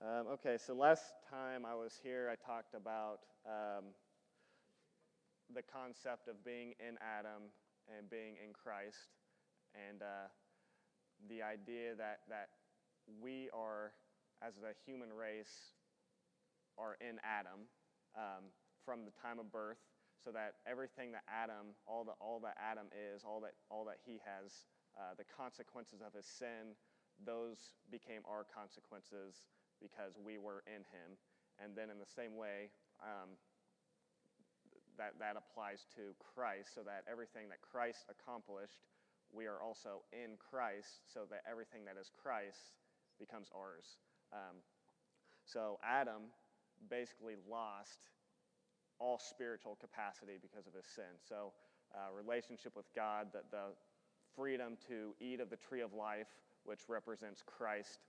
Okay, so last time I was here, I talked about the concept of being in Adam and being in Christ, and the idea that we are, as a human race, are in Adam from the time of birth, so that everything that Adam, all that Adam is, all that he has, the consequences of his sin, those became our consequences because we were in him. And then in the same way, that applies to Christ, so that everything that Christ accomplished, we are also in Christ, so that everything that is Christ becomes ours. So Adam basically lost all spiritual capacity because of his sin. So relationship with God, the freedom to eat of the tree of life, which represents Christ,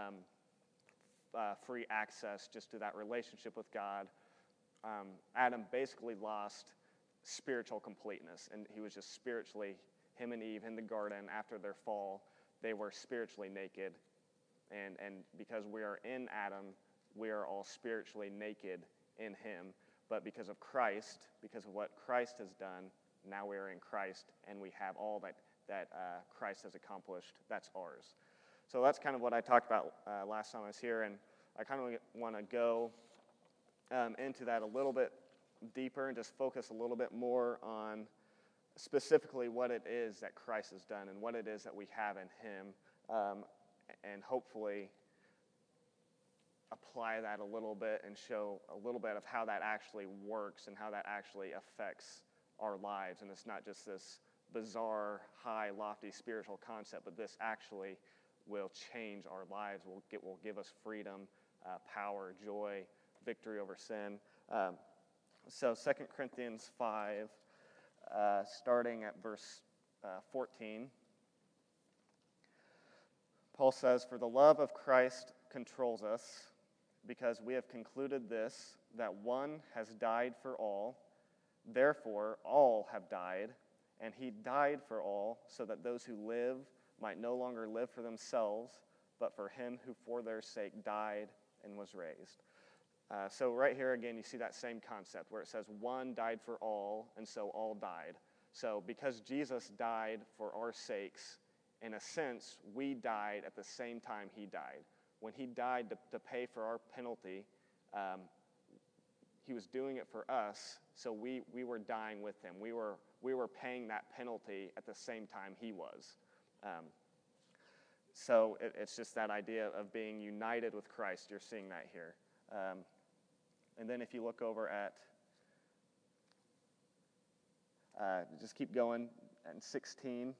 free access just to that relationship with God. Adam basically lost spiritual completeness, and he was just spiritually, him and Eve in the garden after their fall, they were spiritually naked. And because we are in Adam, we are all spiritually naked in him. But because of Christ, because of what Christ has done, now we are in Christ, and we have all that Christ has accomplished. That's ours. So that's kind of what I talked about last time I was here, and I kind of want to go into that a little bit deeper and just focus a little bit more on specifically what it is that Christ has done and what it is that we have in him, and hopefully apply that a little bit and show a little bit of how that actually works and how that actually affects our lives. And it's not just this bizarre, high, lofty spiritual concept, but this actually will change our lives, will give us freedom, power, joy, victory over sin. So 2 Corinthians 5, starting at verse 14, Paul says, "For the love of Christ controls us, because we have concluded this, that one has died for all, therefore all have died, and he died for all, so that those who live might no longer live for themselves, but for him who for their sake died and was raised." So right here again, you see that same concept where it says one died for all, and so all died. So because Jesus died for our sakes, in a sense, we died at the same time he died. When he died to pay for our penalty, he was doing it for us, so we were dying with him. We were paying that penalty at the same time he was. So it's just that idea of being united with Christ. You're seeing that here. And then if you look over at, just keep going, and 16.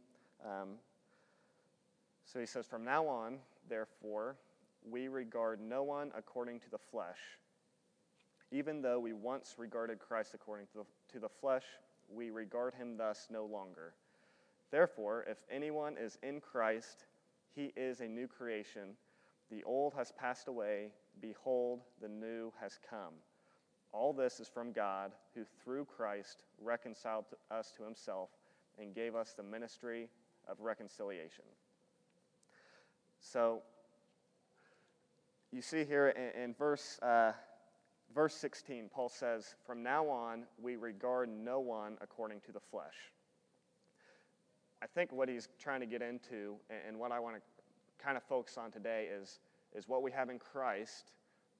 So he says, "From now on, therefore, we regard no one according to the flesh. Even though we once regarded Christ according to the flesh, we regard him thus no longer. Therefore, if anyone is in Christ, he is a new creation. The old has passed away. Behold, the new has come. All this is from God, who through Christ reconciled us to himself and gave us the ministry of reconciliation." So you see here in verse 16, Paul says, "From now on, we regard no one according to the flesh." I think what he's trying to get into, and what I want to kind of focus on today, is what we have in Christ.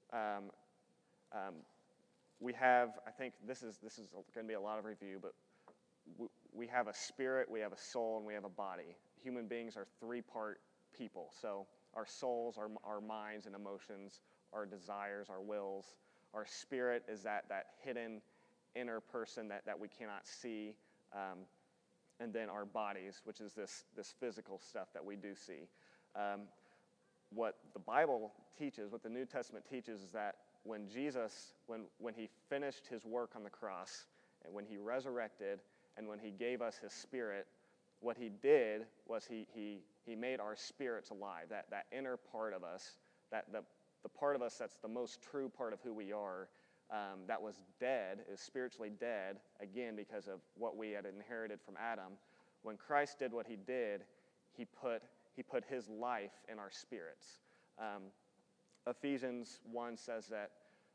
We have, I think this is going to be a lot of review, but we have a spirit, we have a soul, and we have a body. Human beings are three-part people. So our souls, our minds and emotions, our desires, our wills. Our spirit is that hidden inner person that we cannot see. And then our bodies, which is this physical stuff that we do see. What the Bible teaches, what the New Testament teaches, is that when Jesus, when he finished his work on the cross, and when he resurrected, and when he gave us his spirit, what he did was he made our spirits alive, that inner part of us, the part of us that's the most true part of who we are, that was dead, is spiritually dead, again, because of what we had inherited from Adam. When Christ did what he did, he put his life in our spirits. Ephesians 1 says that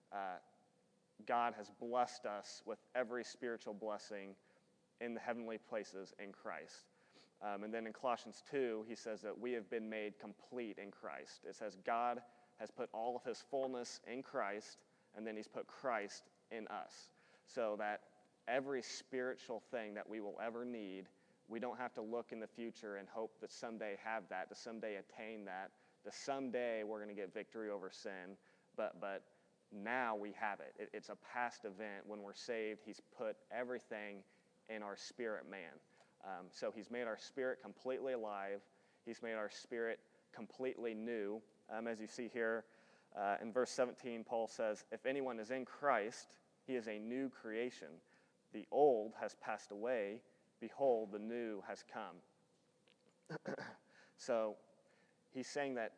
God has blessed us with every spiritual blessing in the heavenly places in Christ. And then in Colossians 2, he says that we have been made complete in Christ. It says God has put all of his fullness in Christ, and then he's put Christ in us. So that every spiritual thing that we will ever need, we don't have to look in the future and hope that someday have that, to someday attain that, to someday we're going to get victory over sin. But now we have it. It's a past event. When we're saved, he's put everything in our spirit man. So he's made our spirit completely alive. He's made our spirit completely new. As you see here in verse 17, Paul says, if anyone is in Christ, he is a new creation. The old has passed away. Behold, the new has come. So he's saying that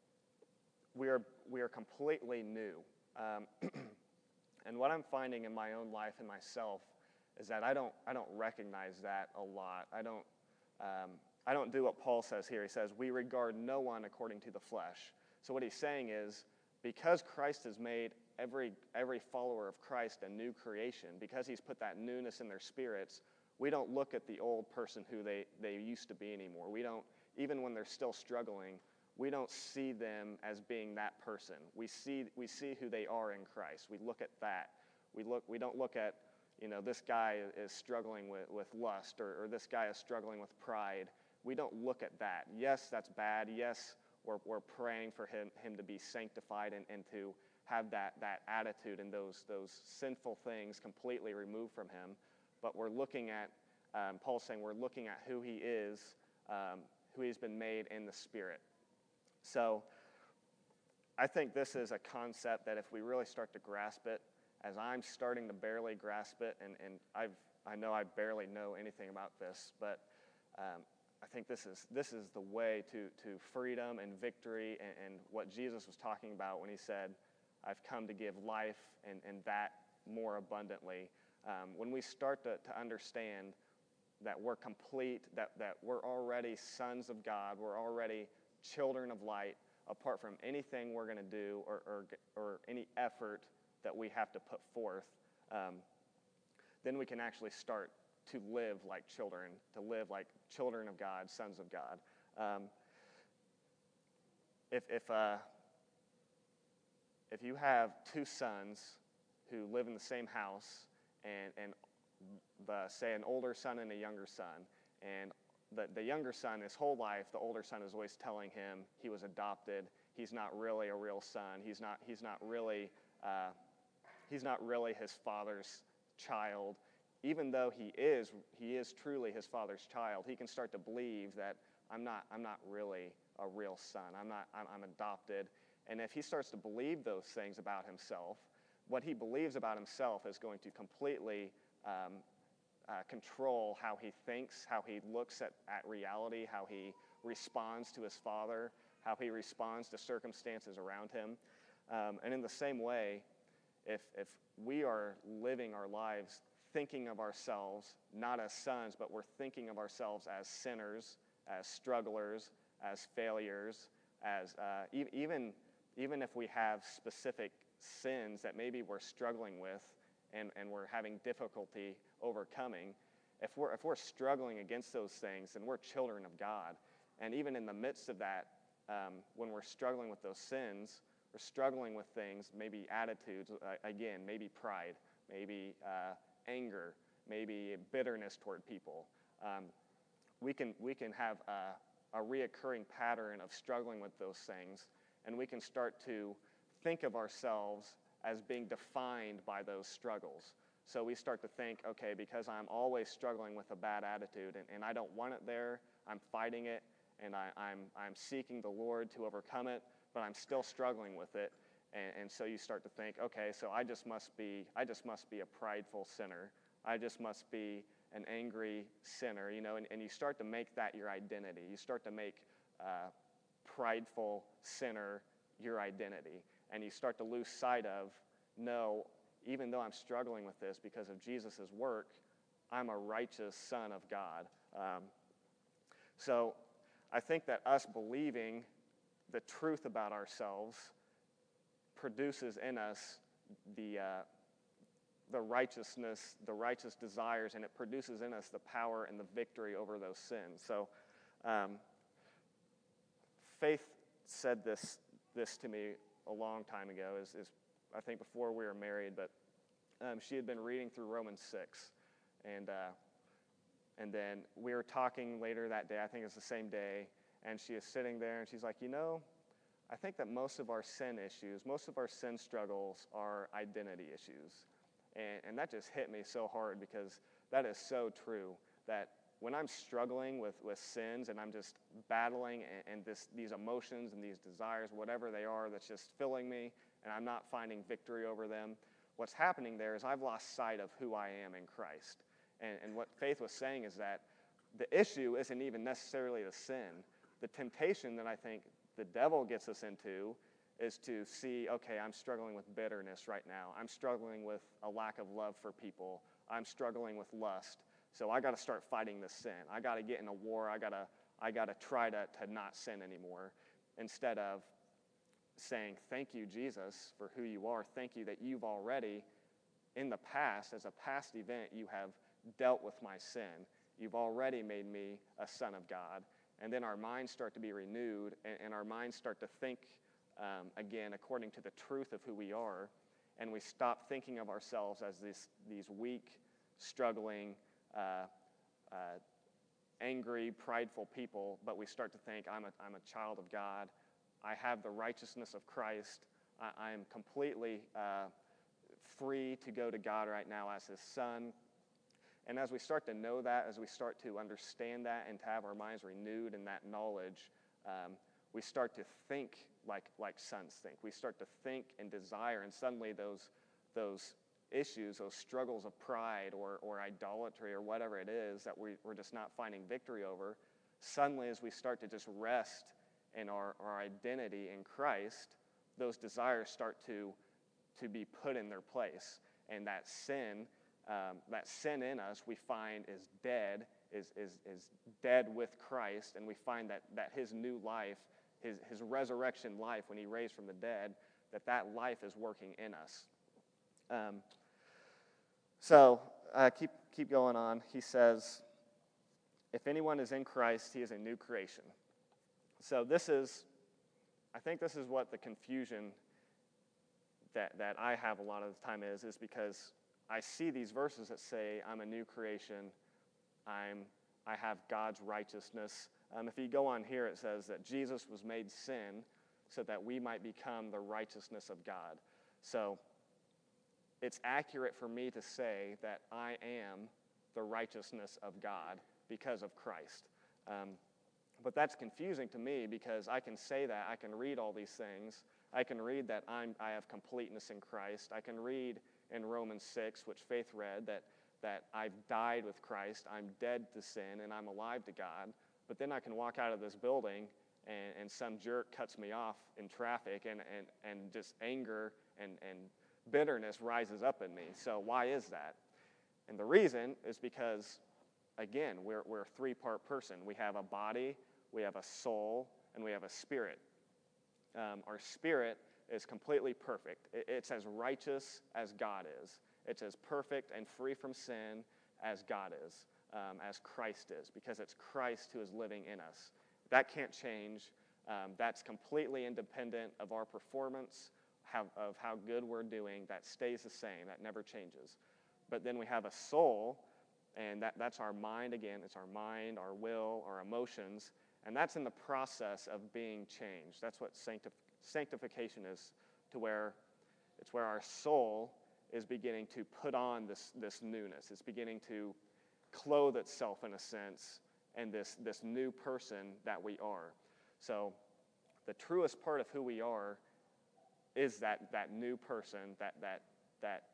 we are completely new. And what I'm finding in my own life and myself is that I don't recognize that a lot. I don't do what Paul says here. He says, we regard no one according to the flesh. So what he's saying is, because Christ has made every follower of Christ a new creation, because he's put that newness in their spirits, we don't look at the old person who they used to be anymore. We don't, even when they're still struggling, we don't see them as being that person. We see who they are in Christ. We look at that. We don't look at, this guy is struggling with lust, or this guy is struggling with pride. We don't look at that. Yes, that's bad. Yes, we're praying for him to be sanctified and to have that attitude and those sinful things completely removed from him. But we're looking at, Paul's saying we're looking at who he is, who he's been made in the Spirit. So I think this is a concept that if we really start to grasp it, as I'm starting to barely grasp it, and I know I barely know anything about this, but I think this is the way to freedom and victory and what Jesus was talking about when he said, I've come to give life and that more abundantly. When we start to understand that we're complete, that we're already sons of God, we're already children of light, apart from anything we're going to do or any effort that we have to put forth, then we can actually start to live like children, to live like children of God, sons of God. If you have two sons who live in the same house, and say an older son and a younger son, and the younger son, his whole life, the older son is always telling him he was adopted. He's not really a real son. He's not really his father's child. Even though he is truly his father's child, he can start to believe that I'm not really a real son. I'm adopted. And if he starts to believe those things about himself, what he believes about himself is going to completely control how he thinks, how he looks at reality, how he responds to his father, how he responds to circumstances around him. And in the same way, if we are living our lives thinking of ourselves not as sons, but we're thinking of ourselves as sinners, as strugglers, as failures, as even if we have specific sins that maybe we're struggling with and we're having difficulty overcoming, if we're struggling against those things, then we're children of God. And even in the midst of that, when we're struggling with those sins, we're struggling with things, maybe attitudes, again, maybe pride, maybe anger, maybe bitterness toward people. We can have a reoccurring pattern of struggling with those things, and we can start to think of ourselves as being defined by those struggles. So we start to think, okay, because I'm always struggling with a bad attitude and I don't want it there, I'm fighting it, and I'm seeking the Lord to overcome it, but I'm still struggling with it. And so you start to think, okay, so I just must be a prideful sinner. I just must be an angry sinner, and you start to make that your identity. You start to make prideful sinner your identity. And you start to lose sight of, no, even though I'm struggling with this because of Jesus' work, I'm a righteous son of God. So I think that us believing the truth about ourselves produces in us the righteousness, the righteous desires, and it produces in us the power and the victory over those sins. So Faith said this to me a long time ago, is I think before we were married, but she had been reading through Romans 6, and then we were talking later that day, I think it's the same day, and she is sitting there, and she's like, I think that most of our sin issues, most of our sin struggles are identity issues. And that just hit me so hard, because that is so true, that when I'm struggling with sins and I'm just battling and these emotions and these desires, whatever they are, that's just filling me, and I'm not finding victory over them, what's happening there is I've lost sight of who I am in Christ. And what Faith was saying is that the issue isn't even necessarily the sin. The temptation that I think the devil gets us into is to see, okay, I'm struggling with bitterness right now. I'm struggling with a lack of love for people. I'm struggling with lust. So I got to start fighting this sin. I got to get in a war. I got to try to not sin anymore, instead of saying, thank you, Jesus, for who you are. Thank you that you've already, in the past, as a past event, you have dealt with my sin. You've already made me a son of God. And then our minds start to be renewed, and our minds start to think again according to the truth of who we are, and we stop thinking of ourselves as these weak, struggling, angry, prideful people, but we start to think, I'm a child of God. I have the righteousness of Christ. I am completely free to go to God right now as his son. And as we start to know that, as we start to understand that and to have our minds renewed in that knowledge, we start to think like sons think. We start to think and desire, and suddenly those issues, those struggles of pride or idolatry or whatever it is that we're just not finding victory over, suddenly as we start to just rest in our identity in Christ, those desires start to be put in their place. And that sin in us, we find is dead, is dead with Christ, and we find that his new life, his resurrection life when he raised from the dead, that life is working in us. So keep going on. He says, if anyone is in Christ, he is a new creation. So I think this is what the confusion that I have a lot of the time is because I see these verses that say I'm a new creation, I have God's righteousness. If you go on here, it says that Jesus was made sin so that we might become the righteousness of God. So it's accurate for me to say that I am the righteousness of God because of Christ. But that's confusing to me because I can say that, I can read all these things. I can read that I have completeness in Christ. I can read in Romans 6, which Faith read, that I've died with Christ, I'm dead to sin, and I'm alive to God. But then I can walk out of this building and some jerk cuts me off in traffic and just anger and bitterness rises up in me. So why is that? And the reason is because, again, we're a three-part person. We have a body, we have a soul, and we have a spirit. Our spirit is completely perfect. It's as righteous as God is. It's as perfect and free from sin as God is, as Christ is, because it's Christ who is living in us. That can't change. That's completely independent of our performance, of how good we're doing. That stays the same. That never changes. But then we have a soul, and that's our mind again. It's our mind, our will, our emotions, and that's in the process of being changed. That's what sanctification is, to where it's where our soul is beginning to put on this newness. It's beginning to clothe itself, in a sense, and this new person that we are. So the truest part of who we are is that new person, that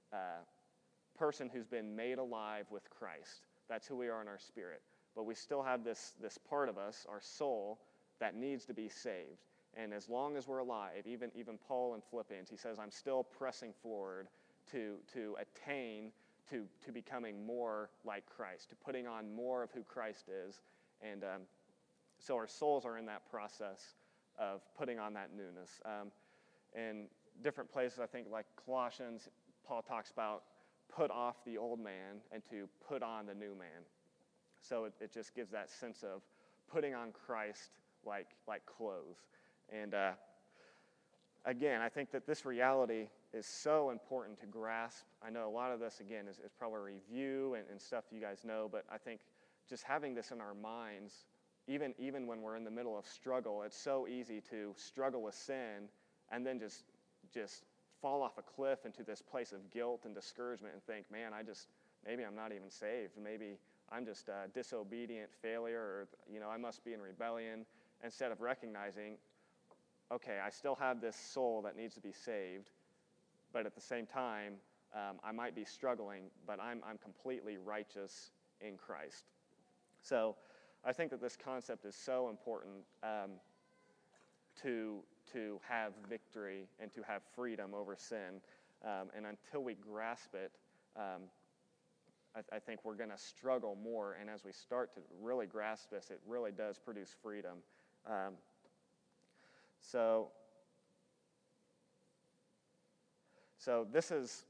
person who's been made alive with Christ. That's who we are in our spirit. But we still have this part of us, our soul, that needs to be saved. And as long as we're alive, even Paul in Philippians, he says, I'm still pressing forward to attain to becoming more like Christ, to putting on more of who Christ is. And so our souls are in that process of putting on that newness. And different places, I think like Colossians, Paul talks about put off the old man and to put on the new man. So it just gives that sense of putting on Christ like clothes. And again, I think that this reality is so important to grasp. I know a lot of this, again, is probably review and stuff you guys know, but I think just having this in our minds, even when we're in the middle of struggle, it's so easy to struggle with sin and then just fall off a cliff into this place of guilt and discouragement and think, man, maybe I'm not even saved. Maybe I'm just a disobedient failure, or, I must be in rebellion, instead of recognizing, okay, I still have this soul that needs to be saved, but at the same time, I might be struggling, but I'm completely righteous in Christ. So I think that this concept is so important to have victory and to have freedom over sin. And until we grasp it, I think we're going to struggle more. And as we start to really grasp this, it really does produce freedom. So this is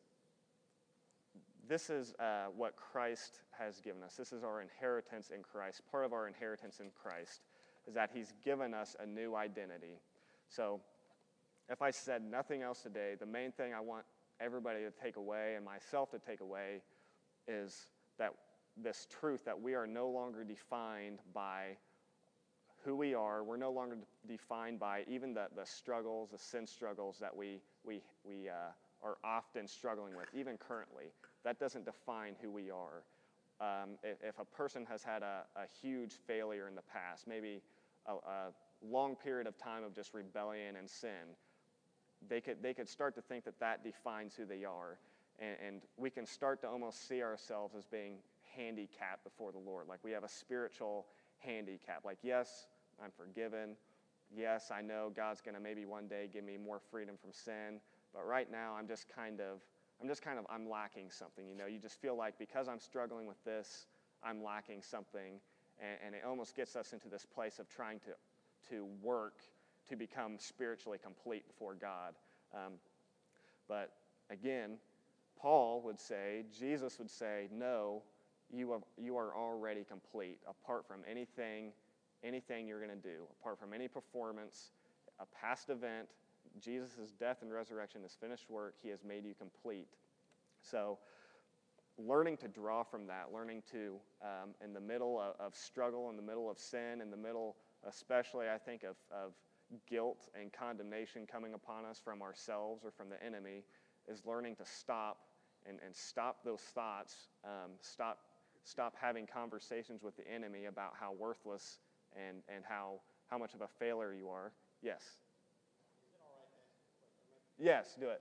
what Christ has given us. This is our inheritance in Christ. Part of our inheritance in Christ is that he's given us a new identity. So if I said nothing else today, the main thing I want everybody to take away and myself to take away is that this truth that we are no longer defined by who we are. We're no longer defined by even the struggles, the sin struggles that we are often struggling with, even currently. That doesn't define who we are. If a person has had a huge failure in the past, maybe a long period of time of just rebellion and sin, they could start to think that defines who they are. And we can start to almost see ourselves as being handicapped before the Lord. Like we have a spiritual handicap. Like, yes, I'm forgiven. Yes, I know God's going to maybe one day give me more freedom from sin. But right now, I'm lacking something. You just feel like because I'm struggling with this, I'm lacking something. And it almost gets us into this place of trying to work to become spiritually complete before God. But again, Paul would say, Jesus would say, no, you are already complete. Apart from anything you're going to do, apart from any performance, a past event, Jesus' death and resurrection is finished work. He has made you complete. So learning to draw from that, learning to, in the middle of struggle, in the middle of sin, in the middle especially, I think, of guilt and condemnation coming upon us from ourselves or from the enemy, is learning to stop and stop those thoughts, stop having conversations with the enemy about how worthless and how much of a failure you are. Yes. Is it all right to ask a question? Yes, do it.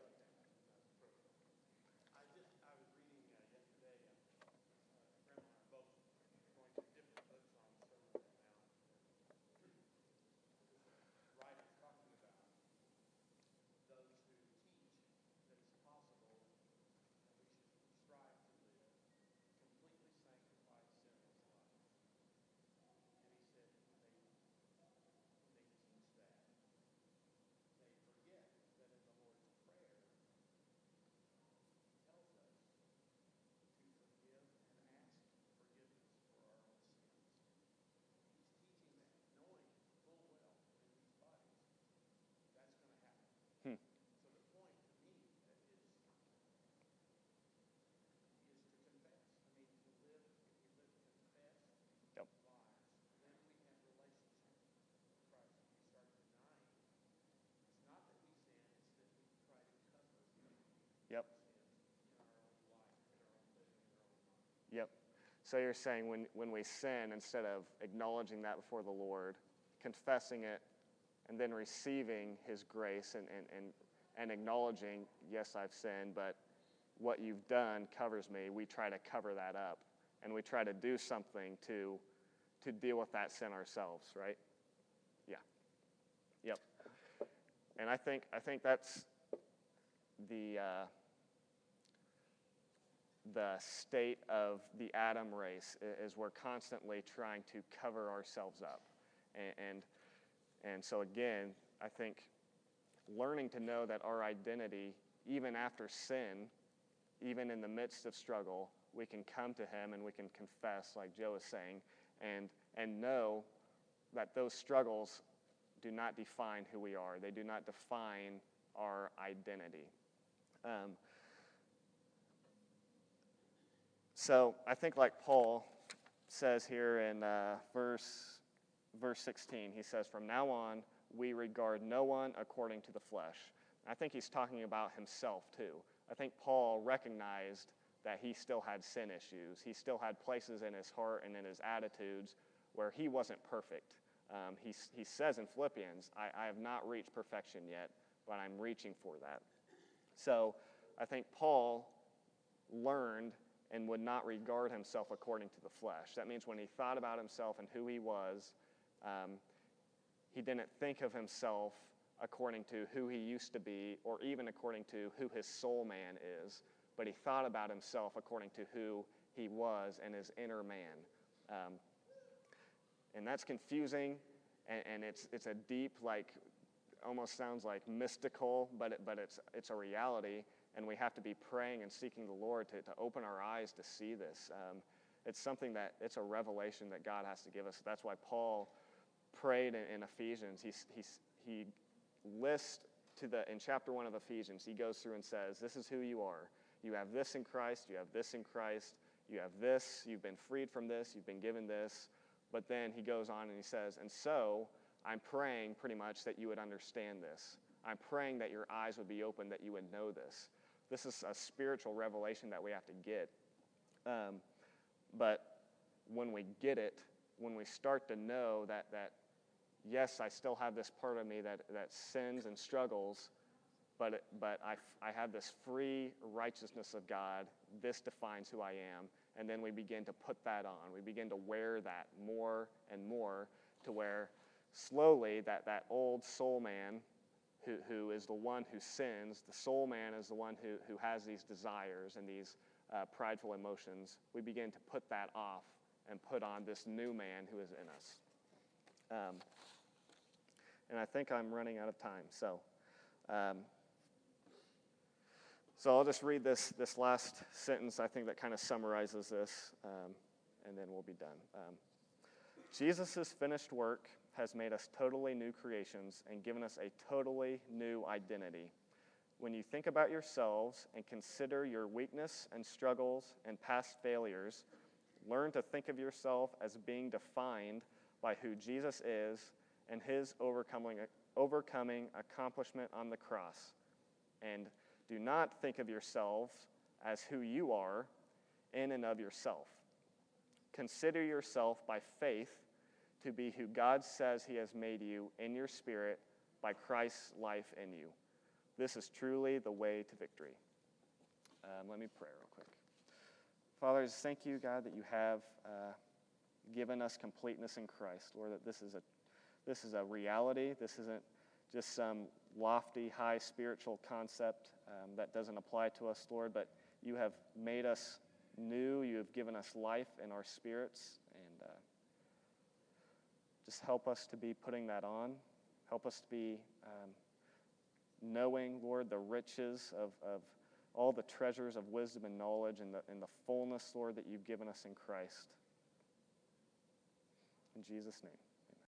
I was reading yesterday, a friend and I both going through different books on sermon now. Writers talking about those who teach that it's possible that we should strive to live completely sanctified, sinless lives. And he said when they teach that, they forget that in the Lord's Prayer tells us to forgive and ask forgiveness for our own sins. He's teaching that, knowing full well in these bodies that's going to happen. So the point to me is to confess. I mean, if we live confessed Yep. lives, then we have relationship with Christ. If we start denying, it's not that we sin, it's that we try to cover Yep. sins in our own life, in our own living, in our own mind. Yep. So you're saying when we sin, instead of acknowledging that before the Lord, confessing it, and then receiving his grace and acknowledging, yes, I've sinned, but what you've done covers me, we try to cover that up. And we try to do something to deal with that sin ourselves, right? Yeah. Yep. And I think that's the state of the Adam race, is we're constantly trying to cover ourselves up. And so again, I think learning to know that our identity, even after sin, even in the midst of struggle, we can come to him and we can confess, like Joe is saying, and know that those struggles do not define who we are. They do not define our identity. So I think like Paul says here in verse 16, he says, "From now on, we regard no one according to the flesh." I think he's talking about himself too. I think Paul recognized that he still had sin issues. He still had places in his heart and in his attitudes where he wasn't perfect. He says in Philippians, I have not reached perfection yet, but I'm reaching for that. So I think Paul learned and would not regard himself according to the flesh. That means when he thought about himself and who he was, he didn't think of himself according to who he used to be or even according to who his soul man is, but he thought about himself according to who he was and his inner man. And that's confusing, and it's a deep, like, almost sounds like mystical, but it's a reality, and we have to be praying and seeking the Lord to open our eyes to see this. It's something that, it's a revelation that God has to give us. That's why Paul prayed in Ephesians. He lists in chapter 1 of Ephesians, he goes through and says, this is who you are. You have this in Christ, you have this in Christ, you have this, you've been freed from this, you've been given this. But then he goes on and he says, and so I'm praying pretty much that you would understand this. I'm praying that your eyes would be open, that you would know this. This is a spiritual revelation that we have to get. But when we get it, when we start to know that yes, I still have this part of me that sins and struggles, but I have this free righteousness of God. This defines who I am. And then we begin to put that on. We begin to wear that more and more to where slowly that old soul man who is the one who sins, the soul man is the one who has these desires and these prideful emotions. We begin to put that off and put on this new man who is in us. And I think I'm running out of time. So I'll just read this last sentence, I think, that kind of summarizes this, and then we'll be done. Jesus' finished work has made us totally new creations and given us a totally new identity. When you think about yourselves and consider your weakness and struggles and past failures, learn to think of yourself as being defined by who Jesus is and his overcoming accomplishment on the cross. And do not think of yourselves as who you are in and of yourself. Consider yourself by faith to be who God says he has made you in your spirit by Christ's life in you. This is truly the way to victory. Let me pray real quick. Father, I just thank you, God, that you have given us completeness in Christ. Lord, that this is a reality. This isn't just some lofty, high spiritual concept that doesn't apply to us, Lord, but you have made us new. You have given us life in our spirits, and just help us to be putting that on. Help us to be knowing, Lord, the riches of all the treasures of wisdom and knowledge and the fullness, Lord, that you've given us in Christ. In Jesus' name.